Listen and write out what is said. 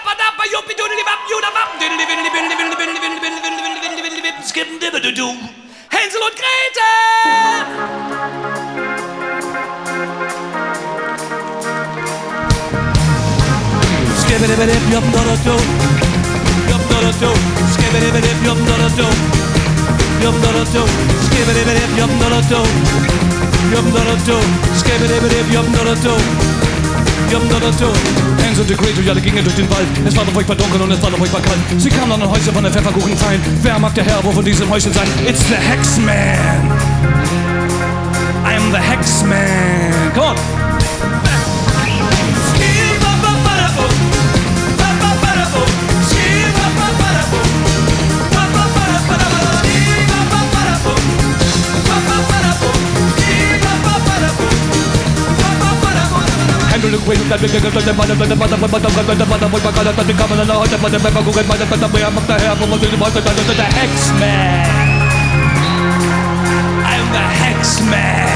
Hänsel und Gretel! Hänsel und Gretel, ja, die gingen durch den Wald. Es war doch furchtbar dunkel und es war doch furchtbar kalt. Sie kamen an ein Häuschen von den Pfefferkuchenfeind. Wer mag der Herr wohl von diesem Häuschen sein? It's the Hexman. I am the Hexman. Come on. I'm the Hexman.